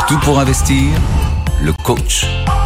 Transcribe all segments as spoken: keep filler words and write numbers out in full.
Tout pour investir, le coach.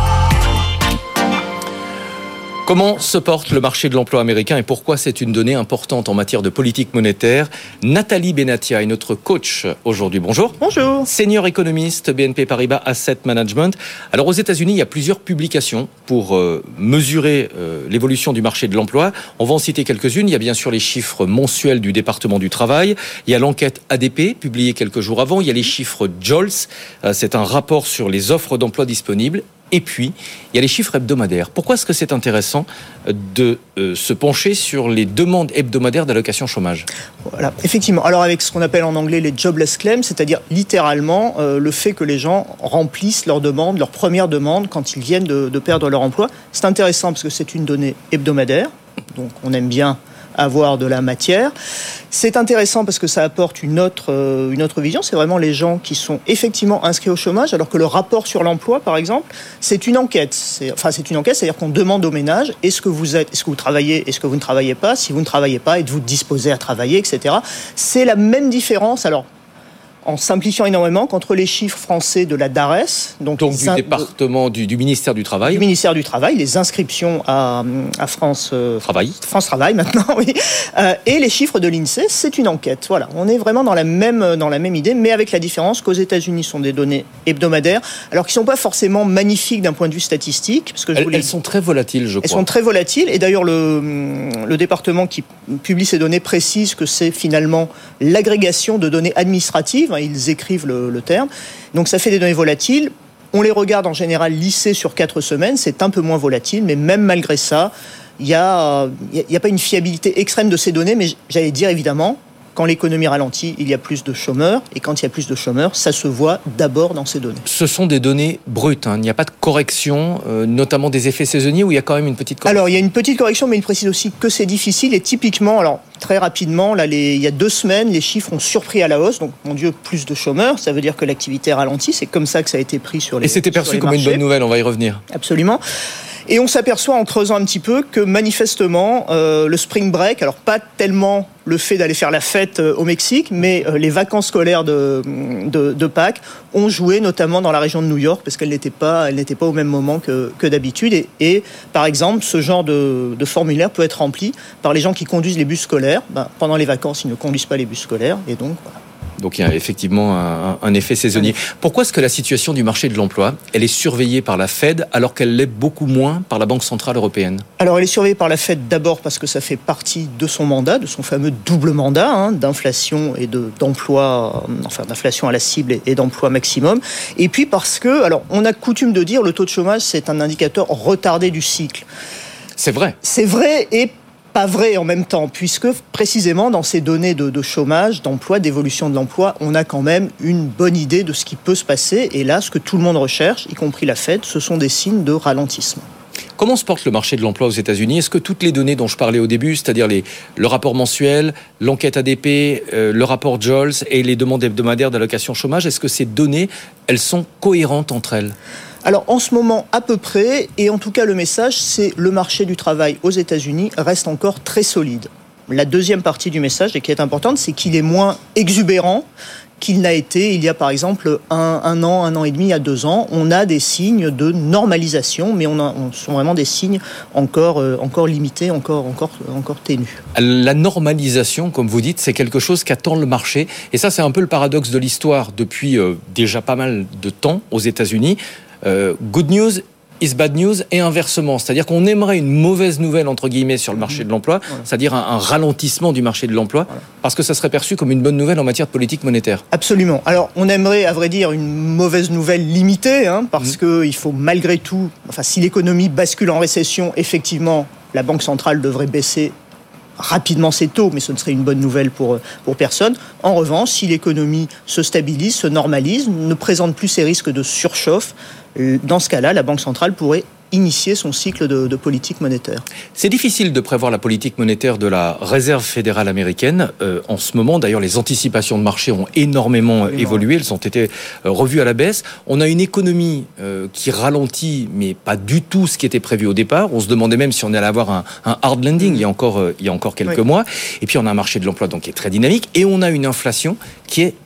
Comment se porte le marché de l'emploi américain et pourquoi c'est une donnée importante en matière de politique monétaire? Nathalie Benatia est notre coach aujourd'hui. Bonjour. Bonjour. Senior économiste B N P Paribas Asset Management. Alors aux États-Unis, il y a plusieurs publications pour euh, mesurer euh, l'évolution du marché de l'emploi. On va en citer quelques-unes. Il y a bien sûr les chiffres mensuels du département du travail. Il y a l'enquête A D P publiée quelques jours avant. Il y a les chiffres JOLTS. Euh, c'est un rapport sur les offres d'emploi disponibles. Et puis, il y a les chiffres hebdomadaires. Pourquoi est-ce que c'est intéressant de euh, se pencher sur les demandes hebdomadaires d'allocation chômage? Voilà, effectivement. Alors avec ce qu'on appelle en anglais les jobless claims, c'est-à-dire littéralement euh, le fait que les gens remplissent leurs demandes, leurs premières demandes quand ils viennent de, de perdre leur emploi. C'est intéressant parce que c'est une donnée hebdomadaire, donc on aime bien avoir de la matière. C'est intéressant parce que ça apporte une autre, euh, une autre vision. C'est vraiment les gens qui sont effectivement inscrits au chômage, alors que le rapport sur l'emploi, par exemple, c'est une enquête. C'est, enfin, c'est une enquête, c'est-à-dire qu'on demande aux ménages, est-ce que vous êtes, est-ce que vous travaillez, est-ce que vous ne travaillez pas? Si vous ne travaillez pas, êtes-vous disposé à travailler, et cetera. C'est la même différence. Alors, en simplifiant énormément, qu'entre les chiffres français de la DARES, donc, donc du in... département du, du ministère du Travail, du ministère du Travail, les inscriptions à, à France euh, Travail, France Travail maintenant, oui, euh, et les chiffres de l'INSEE, c'est une enquête. Voilà, on est vraiment dans la même dans la même idée, mais avec la différence qu'aux États-Unis, ce sont des données hebdomadaires, alors qui sont pas forcément magnifiques d'un point de vue statistique, parce que je elles, voulais... elles sont très volatiles, je crois. Elles sont très volatiles, et d'ailleurs le le département qui publie ces données précise que c'est finalement l'agrégation de données administratives. Ils écrivent le, le terme. Donc ça fait des données volatiles. On les regarde en général lissées sur quatre semaines. C'est un peu moins volatile, mais même malgré ça, il n'y a, y a pas une fiabilité extrême de ces données. Mais j'allais dire évidemment, quand l'économie ralentit, il y a plus de chômeurs. Et quand il y a plus de chômeurs, ça se voit d'abord dans ces données. Ce sont des données brutes. Hein. Il n'y a pas de correction, euh, notamment des effets saisonniers, où il y a quand même une petite correction. Alors, il y a une petite correction, mais il précise aussi que c'est difficile. Et typiquement, alors très rapidement, là, les, il y a deux semaines, les chiffres ont surpris à la hausse. Donc, mon Dieu, plus de chômeurs, ça veut dire que l'activité ralentit. C'est comme ça que ça a été pris sur les Et c'était perçu comme marchés. Une bonne nouvelle, on va y revenir. Absolument. Et on s'aperçoit en creusant un petit peu que manifestement, euh, le spring break, alors pas tellement le fait d'aller faire la fête euh, au Mexique, mais euh, les vacances scolaires de, de, de Pâques ont joué notamment dans la région de New York, parce qu'elles n'étaient pas, elles n'étaient pas au même moment que, que d'habitude. Et, et par exemple, ce genre de, de formulaire peut être rempli par les gens qui conduisent les bus scolaires. Ben, pendant les vacances, ils ne conduisent pas les bus scolaires, et donc voilà. Donc il y a effectivement un, un effet saisonnier. Pourquoi est-ce que la situation du marché de l'emploi, elle est surveillée par la Fed alors qu'elle l'est beaucoup moins par la Banque Centrale Européenne? Alors elle est surveillée par la Fed d'abord parce que ça fait partie de son mandat, de son fameux double mandat hein, d'inflation et de, d'emploi, enfin d'inflation à la cible et, et d'emploi maximum. Et puis parce que, alors on a coutume de dire le taux de chômage c'est un indicateur retardé du cycle. C'est vrai. C'est vrai et pas vrai en même temps, puisque précisément dans ces données de, de chômage, d'emploi, d'évolution de l'emploi, on a quand même une bonne idée de ce qui peut se passer. Et là, ce que tout le monde recherche, y compris la Fed, ce sont des signes de ralentissement. Comment se porte le marché de l'emploi aux États-Unis? Est-ce que toutes les données dont je parlais au début, c'est-à-dire les, le rapport mensuel, l'enquête A D P, euh, le rapport JOLTS et les demandes hebdomadaires d'allocation chômage, est-ce que ces données, elles sont cohérentes entre elles? Alors en ce moment à peu près, et en tout cas le message c'est le marché du travail aux États-Unis reste encore très solide. La deuxième partie du message, et qui est importante, c'est qu'il est moins exubérant qu'il n'a été il y a par exemple un, un an, un an et demi, il y a deux ans. On a des signes de normalisation, mais on, a, on sont vraiment des signes encore, euh, encore limités, encore, encore, encore ténus. La normalisation, comme vous dites, c'est quelque chose qu'attend le marché. Et ça, c'est un peu le paradoxe de l'histoire depuis euh, déjà pas mal de temps aux États-Unis. Euh, good news is bad news et inversement. C'est-à-dire qu'on aimerait une mauvaise nouvelle, entre guillemets, sur le marché de l'emploi, voilà. C'est-à-dire un, un ralentissement du marché de l'emploi, voilà. Parce que ça serait perçu comme une bonne nouvelle en matière de politique monétaire. Absolument. Alors, on aimerait, à vrai dire, une mauvaise nouvelle limitée, hein, parce mmh. qu'il faut malgré tout, enfin, si l'économie bascule en récession, effectivement, la Banque centrale devrait baisser rapidement ses taux, mais ce ne serait une bonne nouvelle pour, pour personne. En revanche, si l'économie se stabilise, se normalise, ne présente plus ces risques de surchauffe, dans ce cas-là, la Banque centrale pourrait initier son cycle de, de politique monétaire. C'est difficile de prévoir la politique monétaire de la Réserve fédérale américaine. Euh, en ce moment, d'ailleurs, les anticipations de marché ont énormément Absolument. évolué. Elles ont été euh, revues à la baisse. On a une économie euh, qui ralentit, mais pas du tout ce qui était prévu au départ. On se demandait même si on allait avoir un, un hard landing mmh. il y a encore, euh, il y a encore quelques oui. mois. Et puis, on a un marché de l'emploi donc, qui est très dynamique. Et on a une inflation qui est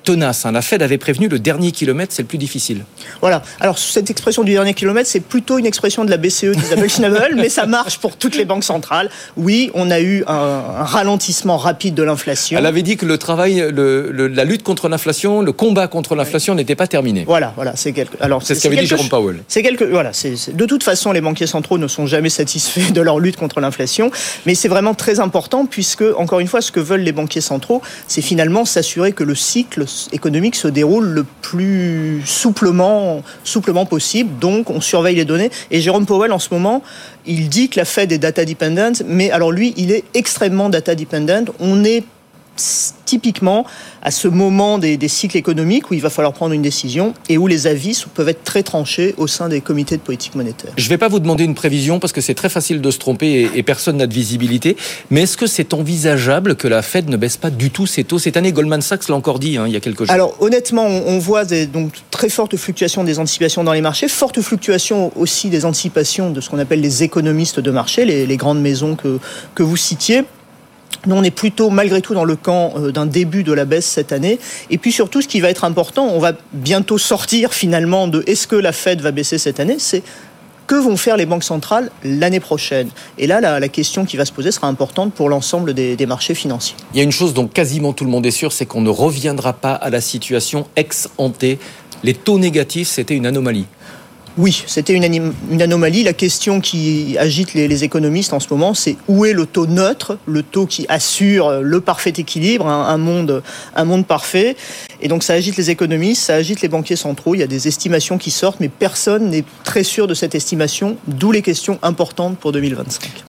tenace. Hein. La Fed avait prévenu le dernier kilomètre, c'est le plus difficile. Voilà. Alors, cette expression du dernier kilomètre, c'est plutôt une expression de la B C E d'Isabelle Schnabel, mais ça marche pour toutes les banques centrales. Oui, on a eu un, un ralentissement rapide de l'inflation. Elle avait dit que le travail, le, le, la lutte contre l'inflation, le combat contre l'inflation oui. n'était pas terminé. Voilà, voilà. C'est, quelque... Alors, c'est, c'est ce qu'avait dit Jérôme Powell. C'est quelque... voilà, c'est, c'est... De toute façon, les banquiers centraux ne sont jamais satisfaits de leur lutte contre l'inflation, mais c'est vraiment très important puisque, encore une fois, ce que veulent les banquiers centraux, c'est finalement s'assurer que le cycle économique se déroule le plus souplement, souplement possible. Donc, on surveille les données. Et Jérôme Powell, en ce moment, il dit que la Fed est data dependent, mais alors lui, il est extrêmement data dependent. On est typiquement à ce moment des, des cycles économiques où il va falloir prendre une décision et où les avis peuvent être très tranchés au sein des comités de politique monétaire. Je ne vais pas vous demander une prévision parce que c'est très facile de se tromper et, et personne n'a de visibilité, mais est-ce que c'est envisageable que la Fed ne baisse pas du tout ses taux cette année? Goldman Sachs l'a encore dit hein, il y a quelques jours. Alors honnêtement, on, on voit des, donc, très fortes fluctuations des anticipations dans les marchés, fortes fluctuations aussi des anticipations de ce qu'on appelle les économistes de marché, les, les grandes maisons que, que vous citiez. Nous, on est plutôt, malgré tout, dans le camp d'un début de la baisse cette année. Et puis surtout, ce qui va être important, on va bientôt sortir finalement de est-ce que la Fed va baisser cette année, c'est que vont faire les banques centrales l'année prochaine. Et là, la, la question qui va se poser sera importante pour l'ensemble des, des marchés financiers. Il y a une chose dont quasiment tout le monde est sûr, c'est qu'on ne reviendra pas à la situation ex-ante. Les taux négatifs, c'était une anomalie. Oui, c'était une, anim- une anomalie. La question qui agite les, les économistes en ce moment, c'est où est le taux neutre, le taux qui assure le parfait équilibre, un, un, monde, un monde parfait. Et donc ça agite les économistes, ça agite les banquiers centraux. Il y a des estimations qui sortent, mais personne n'est très sûr de cette estimation, d'où les questions importantes pour deux mille vingt-cinq.